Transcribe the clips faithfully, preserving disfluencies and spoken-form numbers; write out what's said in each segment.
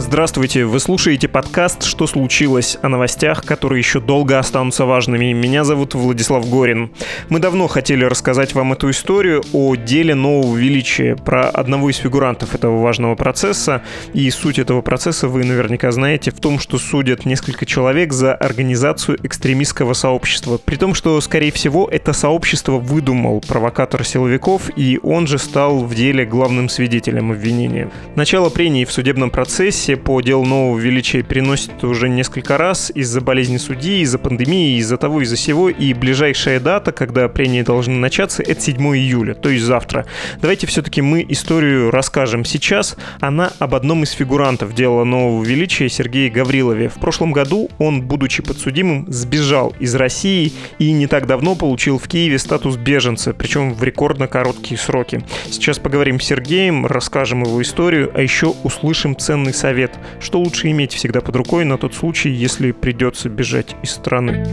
Здравствуйте, вы слушаете подкаст «Что случилось?» о новостях, которые еще долго останутся важными. Меня зовут Владислав Горин. Мы давно хотели рассказать вам эту историю о деле нового величия, про одного из фигурантов этого важного процесса. И суть этого процесса вы наверняка знаете в том, что судят несколько человек за организацию экстремистского сообщества. При том, что, скорее всего, это сообщество выдумал провокатор силовиков, и он же стал в деле главным свидетелем обвинения. Начало прений в судебном процессе по делу нового величия переносит уже несколько раз из-за болезни судьи, из-за пандемии, из-за того, из-за сего, и ближайшая дата, когда прения должны начаться, это седьмого июля, то есть завтра. Давайте все-таки мы историю расскажем сейчас. Она об одном из фигурантов дела нового величия, Сергее Гаврилове. В прошлом году он, будучи подсудимым, сбежал из России и не так давно получил в Киеве статус беженца, причем в рекордно короткие сроки. Сейчас поговорим с Сергеем, расскажем его историю, а еще услышим ценный совет. Совет, что лучше иметь всегда под рукой на тот случай, если придется бежать из страны.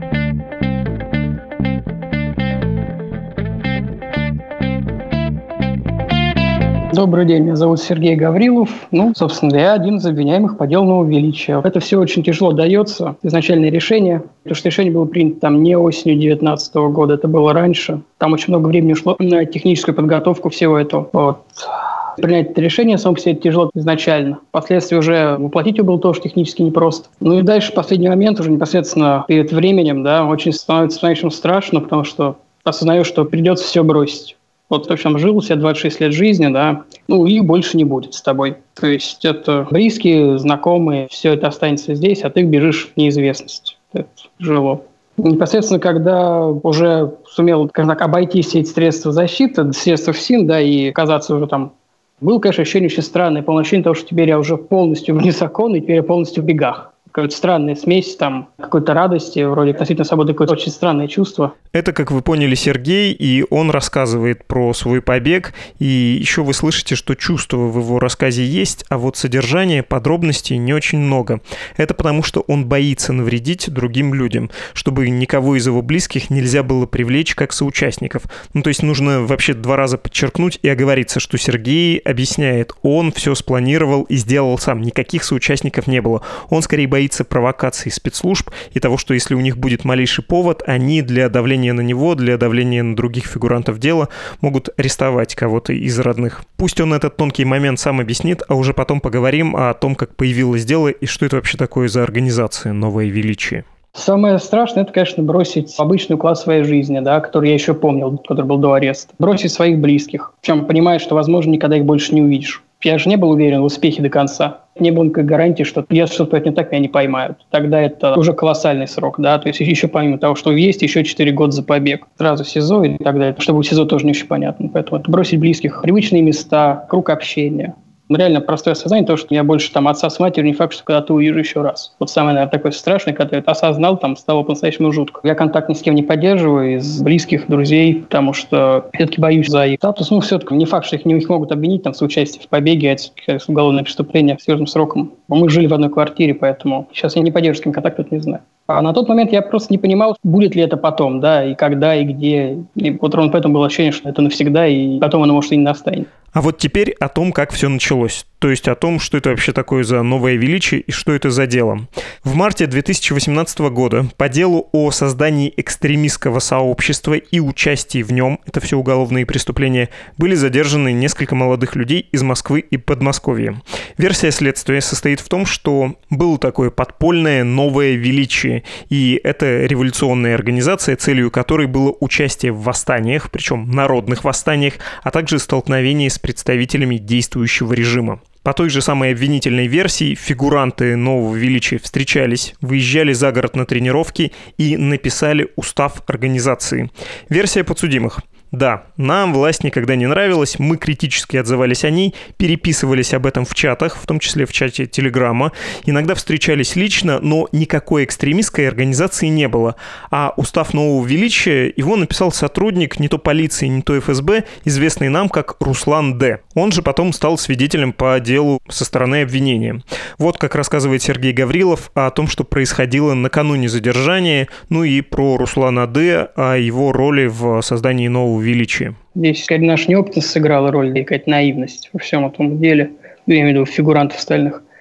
Добрый день, меня зовут Сергей Гаврилов. Ну, собственно, я один из обвиняемых по делу нового величия. Это все очень тяжело дается, изначальное решение. Потому что решение было принято там не осенью две тысячи девятнадцатого года, это было раньше. Там очень много времени ушло на техническую подготовку всего этого. Вот. Принять это решение само по себе тяжело изначально. Впоследствии уже воплотить его было тоже технически непросто. Ну и дальше, в последний момент, уже непосредственно перед временем, да, очень становится по-настоящему страшно, потому что осознаешь, что придется все бросить. Вот то, что там жил, у себя двадцать шесть лет жизни, да, ну и больше не будет с тобой. То есть это близкие, знакомые, все это останется здесь, а ты бежишь в неизвестность. Это тяжело. Непосредственно, когда уже сумел, скажем так, обойти все эти средства защиты, средства ФСИН, да, и оказаться уже там, было, конечно, ощущение очень странное, полное ощущение того, что теперь я уже полностью вне закона, и теперь я полностью в бегах. Какая-то странная смесь там, какой-то радости, вроде относительно свободы, какое-то очень странное чувство. Это, как вы поняли, Сергей, и он рассказывает про свой побег, и еще вы слышите, что чувства в его рассказе есть, а вот содержания, подробностей не очень много. Это потому, что он боится навредить другим людям, чтобы никого из его близких нельзя было привлечь как соучастников. Ну, то есть нужно вообще два раза подчеркнуть и оговориться, что Сергей объясняет, он все спланировал и сделал сам, никаких соучастников не было. Он скорее боится провокаций спецслужб и того, что если у них будет малейший повод, они для давления на него, для давления на других фигурантов дела могут арестовать кого-то из родных. Пусть он этот тонкий момент сам объяснит, а уже потом поговорим о том, как появилось дело и что это вообще такое за организация «Новое величие». Самое страшное – это, конечно, бросить обычный уклад своей жизни, да, который я еще помнил, который был до ареста. Бросить своих близких, причем понимаешь, что, возможно, никогда их больше не увидишь. Я же не был уверен в успехе до конца. Не было никакой гарантии, что если что-то пойдет не так, меня не поймают. Тогда это уже колоссальный срок, да, то есть еще помимо того, что есть, еще четыре года за побег. Сразу в СИЗО и так далее. Чтобы в СИЗО тоже не очень понятно. Поэтому это бросить близких, привычные места, круг общения. Реально простое осознание того, что я больше там отца с матерью, не факт, что когда-то увижу еще раз. Вот самое, наверное, такое страшное, когда я это осознал, там стало по-настоящему жутко. Я контакт ни с кем не поддерживаю из близких, друзей, потому что все-таки боюсь за их статус. Ну, все-таки не факт, что их, не, их могут обвинить там, в соучастии в побеге, это уголовное преступление с серьезным сроком. Мы жили в одной квартире, поэтому сейчас я не поддерживаю с кем контакт, это не знаю. А на тот момент я просто не понимал, будет ли это потом, да, и когда, и где. И вот ровно поэтому было ощущение, что это навсегда, и потом оно, может, и не настанет. А вот теперь о том, как все началось. То есть о том, что это вообще такое за новое величие и что это за дело. В марте две тысячи восемнадцатого года по делу о создании экстремистского сообщества и участии в нем, это все уголовные преступления, были задержаны несколько молодых людей из Москвы и Подмосковья. Версия следствия состоит в том, что было такое подпольное новое величие, и это революционная организация, целью которой было участие в восстаниях, причем народных восстаниях, а также столкновение с представителями действующего режима. По той же самой обвинительной версии, фигуранты нового величия встречались, выезжали за город на тренировки и написали устав организации. Версия подсудимых. Да, нам власть никогда не нравилась, мы критически отзывались о ней, переписывались об этом в чатах, в том числе в чате Телеграма, иногда встречались лично, но никакой экстремистской организации не было. А устав нового величия, его написал сотрудник не то полиции, не то эф эс бэ, известный нам как Руслан Д. Он же потом стал свидетелем по делу со стороны обвинения. Вот как рассказывает Сергей Гаврилов о том, что происходило накануне задержания, ну и про Руслана Д, о его роли в создании нового величия. Здесь, скорее, наша неопытность сыграла роль, и какая-то наивность во всем этом деле, я имею в виду фигурантов остальных.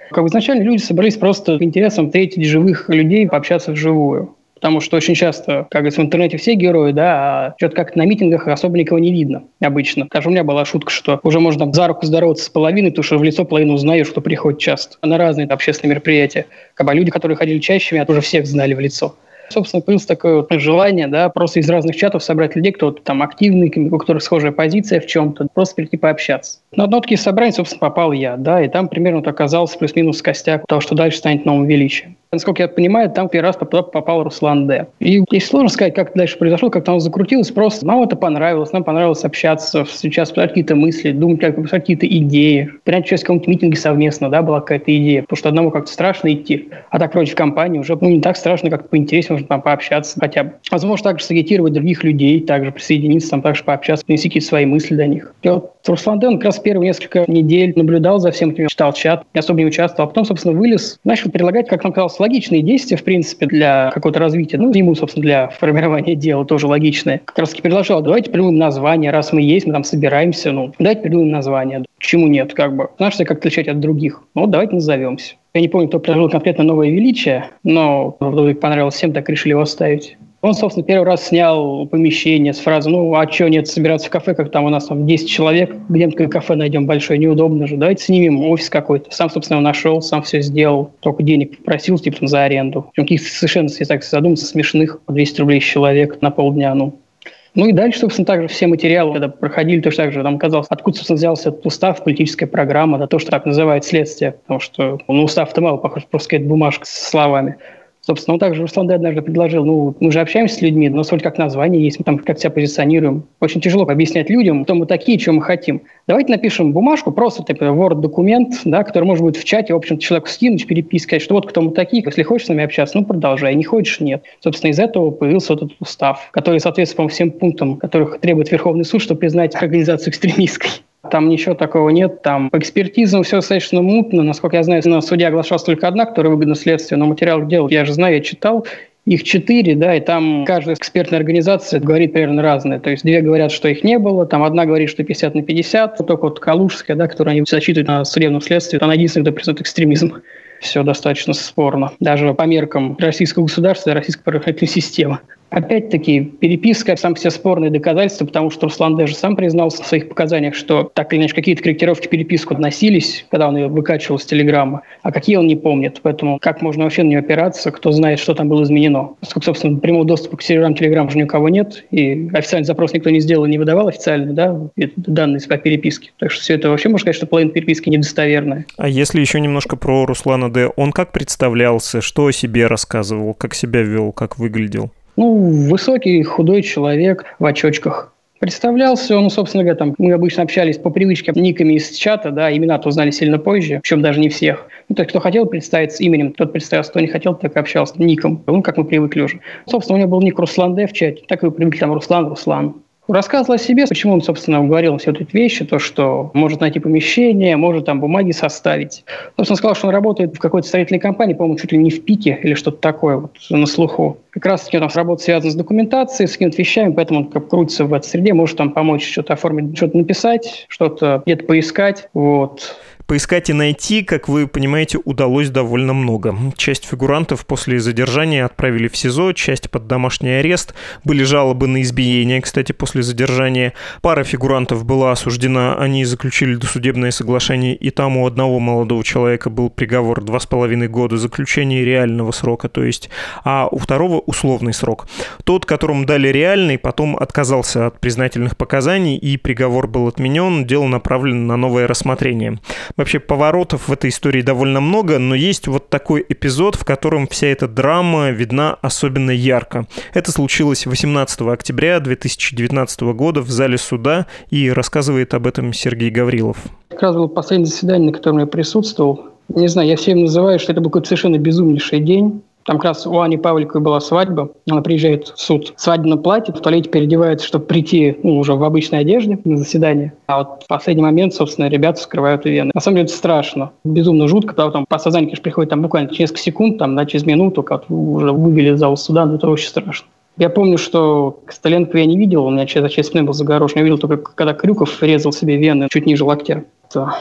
Как бы изначально люди собрались просто с интересом встретить живых людей, пообщаться вживую. Потому что очень часто, как говорится, в интернете все герои, да, а что-то как-то на митингах особо никого не видно обычно. Даже у меня была шутка, что уже можно там за руку здороваться с половиной, потому что в лицо половину узнаешь, кто приходит часто. На разные общественные мероприятия. Как бы люди, которые ходили чаще, меня уже всех знали в лицо. Собственно, появилось такое вот желание, да, просто из разных чатов собрать людей, кто там активный, у которых схожая позиция в чем-то, просто прийти пообщаться. На одно такие собрания, собственно, попал я, да, и там примерно вот оказался плюс-минус костяк того, что дальше станет новым величием. Насколько я понимаю, там первый раз попал, попал Руслан Д. И здесь сложно сказать, как дальше произошло, как там закрутилось, просто нам это понравилось, нам понравилось общаться, сейчас какие-то мысли, думать, как какие-то идеи, принять участие в каком-то митинге совместно, да, была какая-то идея, потому что одному как-то страшно идти, а так вроде в компании уже, ну, не так страшно, как-то поинтереснее, можно там пообщаться хотя бы. Возможно, также сагитировать других людей, также присоединиться, там также пообщаться, принести какие-то свои мысли до них. И вот Руслан Д, он как раз первые несколько недель наблюдал за всем этим, читал чат, не особо не участвовал, а потом, собственно, вылез, начал предлагать, как нам казалось, логичные действия, в принципе, для какого-то развития. Ну, ему, собственно, для формирования дела тоже логичное. Как раз таки предложил, давайте придумаем название, раз мы есть, мы там собираемся, ну, давайте придумаем название. Почему нет, как бы? Знаешь, как отличать от других? Ну, вот давайте назовемся. Я не помню, кто предложил конкретно «Новое величие», но вроде понравилось всем, так решили его оставить. Он, собственно, первый раз снял помещение с фразой: ну, а что, нет, собираться в кафе, как там у нас там десять человек, где-то кафе найдем большое, неудобно же, давайте снимем офис какой-то. Сам, собственно, его нашел, сам все сделал, только денег попросил, типа, там, за аренду. Каких-то совершенно, если так задуматься, смешных, двести рублей с человека на полдня, ну. Ну и дальше, собственно, также все материалы, когда проходили, то, что также там оказалось, откуда, собственно, взялся этот устав, политическая программа, да, то, что так называют следствие, потому что, ну, устав-то мало похож, просто какая-то бумажка с словами. Собственно, он также Руслан Д однажды предложил, ну, мы же общаемся с людьми, но вроде как название есть, мы там как себя позиционируем. Очень тяжело объяснять людям, кто мы такие, что мы хотим. Давайте напишем бумажку, просто типа Word-документ, да, который может быть в чате, в общем-то, человеку скинуть, переписать, что вот кто мы такие, если хочешь с нами общаться, ну, продолжай, не хочешь — нет. Собственно, из этого появился вот этот устав, который соответствует, по-моему, всем пунктам, которых требует Верховный суд, чтобы признать организацию экстремистской. Там ничего такого нет, там по экспертизам все достаточно мутно. Насколько я знаю, на суде оглашалась только одна, которая выгодна следствию, но материал дел, я же знаю, я читал, их четыре, да, и там каждая экспертная организация говорит примерно разное. То есть две говорят, что их не было, там одна говорит, что пятьдесят на пятьдесят, только вот Калужская, да, которую они зачитывают на судебном следствии, она единственная, кто признает экстремизм. Все достаточно спорно. Даже по меркам российского государства и российской правоохранительной системы. Опять-таки, переписка сам по себе спорные доказательства, потому что Руслан даже сам признался в своих показаниях, что так или иначе какие-то корректировки в переписку относились, когда он ее выкачивал с телеграмма, а какие он не помнит. Поэтому как можно вообще на нее опираться, кто знает, что там было изменено. Поскольку, собственно, прямого доступа к серверам телеграмма же ни у кого нет, и официальный запрос никто не сделал и не выдавал официально, да, данные по переписке. Так что все это вообще, можно сказать, что половина переписки недостоверная. А если еще немножко про Руслана Д, он как представлялся, что о себе рассказывал, как себя вел, как выглядел? Ну, высокий, худой человек в очочках. Представлялся он, ну, собственно говоря, там, мы обычно общались по привычке никами из чата, да, имена-то узнали сильно позже, причем даже не всех. Ну, то есть, кто хотел представиться именем, тот представился, кто не хотел, так и общался ником. Ну, как мы привыкли уже. Собственно, у него был ник Руслан Д в чате, так и привыкли там Руслан, Руслан. Рассказывал о себе, почему он, собственно, говорил все эти вещи, то, что может найти помещение, может там бумаги составить. Собственно, сказал, что он работает в какой-то строительной компании, по-моему, чуть ли не в ПИКе или что-то такое вот на слуху. Как раз-таки у нас работа связана с документацией, с какими-то вещами, поэтому он как крутится в этой среде, может там помочь что-то оформить, что-то написать, что-то где-то поискать, вот. Поискать и найти, как вы понимаете, удалось довольно много. Часть фигурантов после задержания отправили в СИЗО, часть под домашний арест. Были жалобы на избиение, кстати, после задержания. Пара фигурантов была осуждена, они заключили досудебное соглашение, и там у одного молодого человека был приговор два с половиной года заключения реального срока, то есть, а у второго условный срок. Тот, которому дали реальный, потом отказался от признательных показаний, и приговор был отменен, дело направлено на новое рассмотрение. Вообще поворотов в этой истории довольно много, но есть вот такой эпизод, в котором вся эта драма видна особенно ярко. Это случилось восемнадцатого октября две тысячи девятнадцатого года в зале суда, и рассказывает об этом Сергей Гаврилов. Как раз было последнее заседание, на котором я присутствовал. Не знаю, я всем называю, что это был какой-то совершенно безумнейший день. Там как раз у Ани Павликовой была свадьба. Она приезжает в суд в свадебном платье, в туалете переодевается, чтобы прийти, ну, уже в обычной одежде на заседание. А вот в последний момент, собственно, ребята вскрывают вены. На самом деле это страшно, безумно жутко. Потому что там по сознанию, конечно, приходит там буквально несколько секунд, там, да, через минуту, как уже вывели из зала суда, но это очень страшно. Я помню, что Костоленко я не видел, у меня за часть спины был загорожен. Я видел только, когда Крюков резал себе вены чуть ниже локтя. Это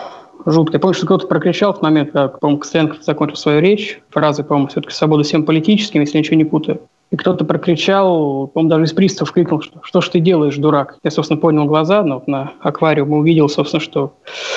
жутко. Я помню, что кто-то прокричал в момент, когда, по-моему, Костенко закончил свою речь, фразы, по-моему, все-таки «свобода всем политическим», если я ничего не путаю. И кто-то прокричал, по-моему, даже из приставов крикнул, что «что ж ты делаешь, дурак?». Я, собственно, поднял глаза, но на аквариум увидел, собственно, что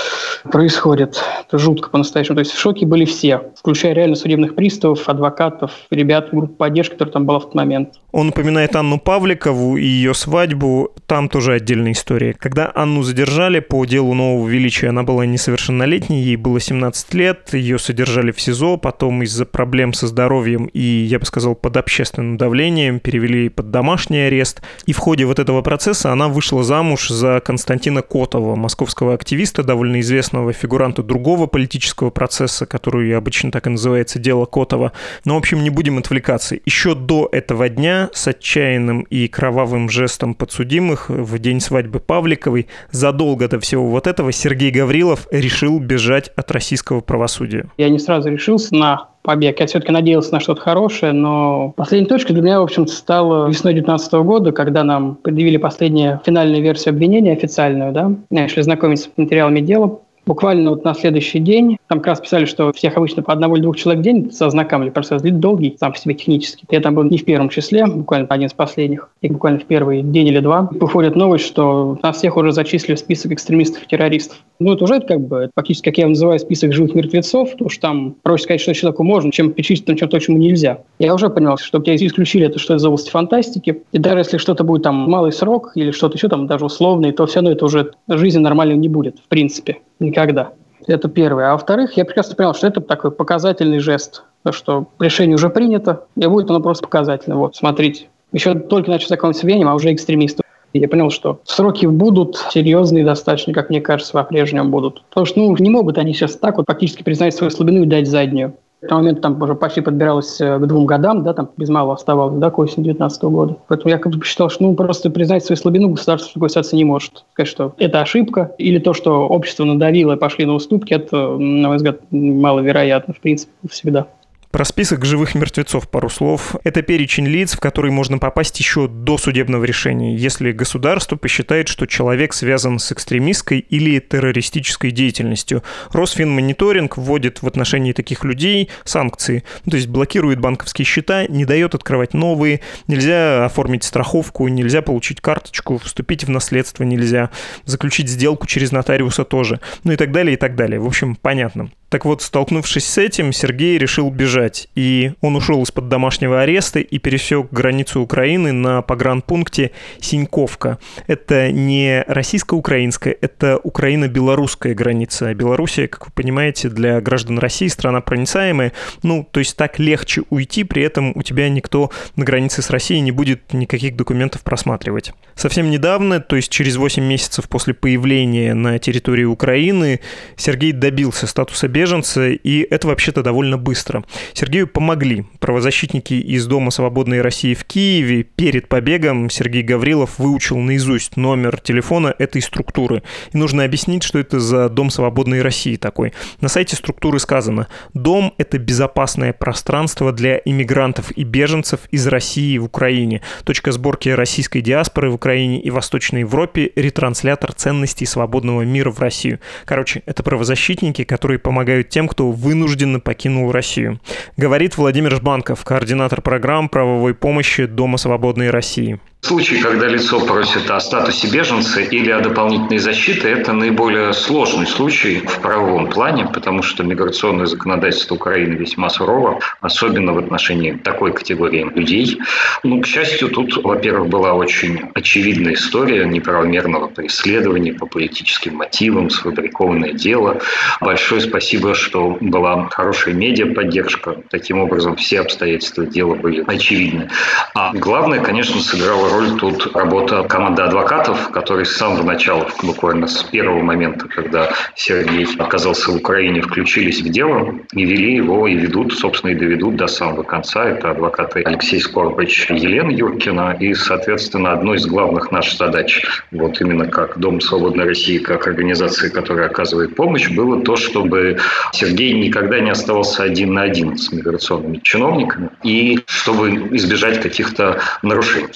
происходит. Это жутко по-настоящему. То есть в шоке были все, включая реально судебных приставов, адвокатов, ребят, группы поддержки, которая там была в тот момент. Он упоминает Анну Павликову и ее свадьбу. Там тоже отдельная история. Когда Анну задержали по делу нового величия, она была несовершеннолетней, ей было семнадцать лет, ее содержали в СИЗО, потом из-за проблем со здоровьем и, я бы сказал, под общественным давлением перевели под домашний арест. И в ходе вот этого процесса она вышла замуж за Константина Котова, московского активиста, довольно известного фигуранта другого политического процесса, который обычно так и называется «Дело Котова». Но, в общем, не будем отвлекаться. Еще до этого дня с отчаянным и кровавым жестом подсудимых в день свадьбы Павликовой, задолго до всего вот этого, Сергей Гаврилов решил бежать от российского правосудия. Я не сразу решился на побег. Я все-таки надеялся на что-то хорошее, но последней точкой для меня, в общем-то, стало весной две тысячи девятнадцатого года, когда нам предъявили последнюю финальную версию обвинения, официальную, да, начали знакомиться с материалами дела. Буквально вот на следующий день, там как раз писали, что всех обычно по одного или двух человек в день ознакомили, процесс долгий, сам по себе технически. Я там был не в первом числе, буквально один из последних, и буквально в первый день или два. Выходит новость, что нас всех уже зачислили в список экстремистов и террористов. Ну, это уже как бы фактически, как я называю, список живых мертвецов, потому что там проще сказать, что человеку можно, чем перечислить там чем-то, чему нельзя. Я уже понял, что тебя исключили, это что из области фантастики. И даже если что-то будет там малый срок или что-то еще там даже условный, то все равно это уже жизни нормальной не будет, в принципе. Никогда. Это первое. А во-вторых, я прекрасно понял, что это такой показательный жест. То, что решение уже принято, и будет оно просто показательно. Вот, смотрите. Еще только начал знакомиться с обвинением, а уже экстремисты. Я понял, что сроки будут серьезные достаточно, как мне кажется, по-прежнему будут. Потому что ну, не могут они сейчас так вот фактически признать свою слабину и дать заднюю. В этот момент там уже почти подбиралось к двум годам, да, там без малого оставалось, да, к осени две тысячи девятнадцатого года. Поэтому я как бы посчитал, что ну, просто признать свою слабину государство такой ситуации не может. Сказать, что это ошибка, или то, что общество надавило и пошли на уступки, это, на мой взгляд, маловероятно, в принципе, всегда. Про список живых мертвецов пару слов. Это перечень лиц, в который можно попасть еще до судебного решения, если государство посчитает, что человек связан с экстремистской или террористической деятельностью. Росфинмониторинг вводит в отношении таких людей санкции, то есть блокирует банковские счета, не дает открывать новые, нельзя оформить страховку, нельзя получить карточку, вступить в наследство нельзя, заключить сделку через нотариуса тоже, ну и так далее, и так далее. В общем, понятно. Так вот, столкнувшись с этим, Сергей решил бежать, и он ушел из-под домашнего ареста и пересек границу Украины на погранпункте Синьковка. Это не российско-украинская, это украино-белорусская граница. Белоруссия, как вы понимаете, для граждан России страна проницаемая, ну, то есть так легче уйти, при этом у тебя никто на границе с Россией не будет никаких документов просматривать. Совсем недавно, то есть через восемь месяцев после появления на территории Украины, Сергей добился статуса беженца, беженца, и это вообще-то довольно быстро. Сергею помогли. Правозащитники из Дома свободной России в Киеве. Перед побегом Сергей Гаврилов выучил наизусть номер телефона этой структуры. И нужно объяснить, что это за Дом свободной России такой. На сайте структуры сказано: «Дом – это безопасное пространство для иммигрантов и беженцев из России в Украине. Точка сборки российской диаспоры в Украине и Восточной Европе. Ретранслятор ценностей свободного мира в Россию». Короче, это правозащитники, которые помогают тем, кто вынужденно покинул Россию. Говорит Владимир Жбанков, координатор программ правовой помощи Дома свободной России. Случай, когда лицо просит о статусе беженца или о дополнительной защите, это наиболее сложный случай в правовом плане, потому что миграционное законодательство Украины весьма сурово, особенно в отношении такой категории людей. Ну, к счастью, тут, во-первых, была очень очевидная история неправомерного преследования по политическим мотивам, сфабрикованное дело. Большое спасибо, что была хорошая медиаподдержка. Таким образом, все обстоятельства дела были очевидны. А главное, конечно, сыграла роль тут работа команды адвокатов, которые с самого начала, буквально с первого момента, когда Сергей оказался в Украине, включились в дело и вели его, и ведут, собственно, и доведут до самого конца. Это адвокаты Алексей Скорбач и Елена Юркина. И, соответственно, одной из главных наших задач, вот именно как Дом свободной России, как организации, которая оказывает помощь, было то, чтобы Сергей никогда не оставался один на один с миграционными чиновниками и чтобы избежать каких-то нарушений. По большому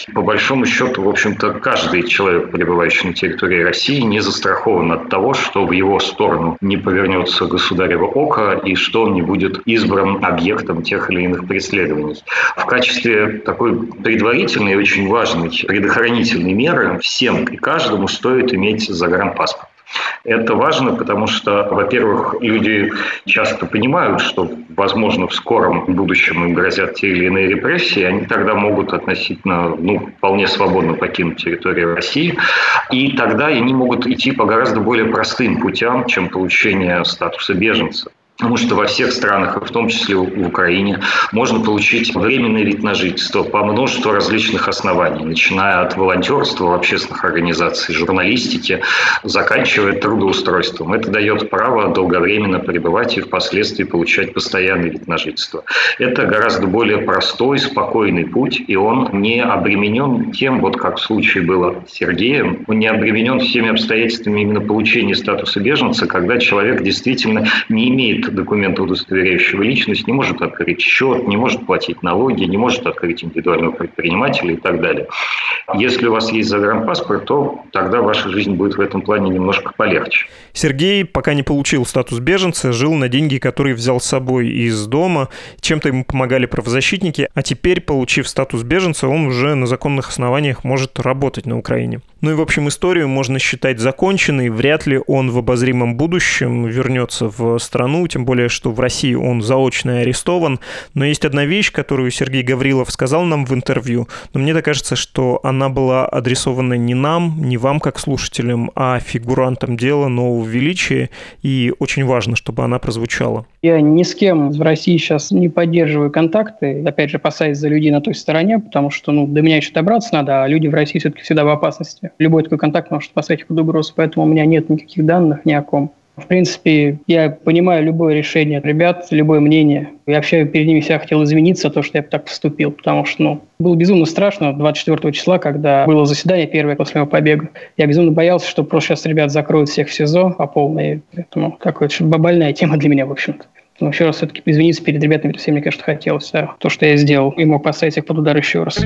большому счету, в общем-то, каждый человек, пребывающий на территории России, не застрахован от того, что в его сторону не повернется государево око и что он не будет избран объектом тех или иных преследований. В качестве такой предварительной и очень важной предохранительной меры всем и каждому стоит иметь загранпаспорт. Это важно, потому что, во-первых, люди часто понимают, что, возможно, в скором будущем им грозят те или иные репрессии, они тогда могут относительно, ну, вполне свободно покинуть территорию России, и тогда они могут идти по гораздо более простым путям, чем получение статуса беженца. Потому что во всех странах, в том числе в Украине, можно получить временный вид на жительство по множеству различных оснований, начиная от волонтерства в общественных организациях, журналистики, заканчивая трудоустройством. Это дает право долговременно пребывать и впоследствии получать постоянный вид на жительство. Это гораздо более простой, спокойный путь, и он не обременен тем, вот как в случае было с Сергеем, он не обременен всеми обстоятельствами именно получения статуса беженца, когда человек действительно не имеет документа, удостоверяющего личность, не может открыть счет, не может платить налоги, не может открыть индивидуального предпринимателя и так далее. Если у вас есть загранпаспорт, то тогда ваша жизнь будет в этом плане немножко полегче. Сергей, пока не получил статус беженца, жил на деньги, которые взял с собой из дома. Чем-то ему помогали правозащитники, а теперь, получив статус беженца, он уже на законных основаниях может работать на Украине. Ну и, в общем, историю можно считать законченной. Вряд ли он в обозримом будущем вернется в страну, тем более, что в России он заочно арестован. Но есть одна вещь, которую Сергей Гаврилов сказал нам в интервью, но мне так кажется, что она была адресована не нам, не вам как слушателям, а фигурантам дела нового величия, и очень важно, чтобы она прозвучала. Я ни с кем в России сейчас не поддерживаю контакты, опять же, опасаясь за людей на той стороне, потому что ну, до меня еще добраться надо, а люди в России все-таки всегда в опасности. Любой такой контакт может поставить их под угрозу, поэтому у меня нет никаких данных ни о ком. В принципе, я понимаю любое решение ребят, любое мнение. Я вообще перед ними всегда хотел извиниться за то, что я так поступил, потому что ну, было безумно страшно двадцать четвёртого числа, когда было заседание первое после моего побега. Я безумно боялся, что просто сейчас ребят закроют всех в СИЗО по полной. Поэтому такая больная тема для меня, в общем-то. Но еще раз все-таки извиниться перед ребятами, перед всеми, мне, конечно, хотелось. А то, что я сделал, и мог поставить их под удар еще раз.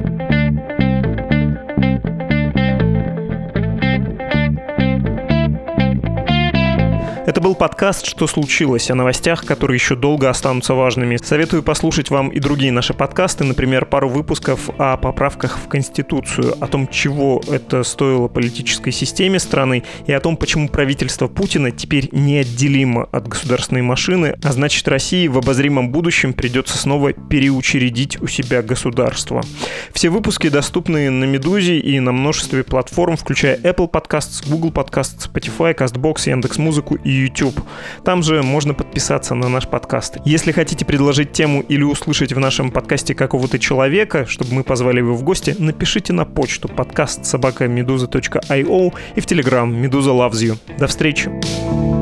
Это был подкаст «Что случилось?» о новостях, которые еще долго останутся важными. Советую послушать вам и другие наши подкасты, например, пару выпусков о поправках в Конституцию, о том, чего это стоило политической системе страны, и о том, почему правительство Путина теперь неотделимо от государственной машины, а значит, России в обозримом будущем придется снова переучредить у себя государство. Все выпуски доступны на Медузе и на множестве платформ, включая Apple Podcasts, Google Podcasts, Spotify, CastBox, Яндекс.Музыку и YouTube. Там же можно подписаться на наш подкаст. Если хотите предложить тему или услышать в нашем подкасте какого-то человека, чтобы мы позвали его в гости, напишите на почту подкаст собака медуза точка ай о и в Telegram Meduza Loves You. До встречи!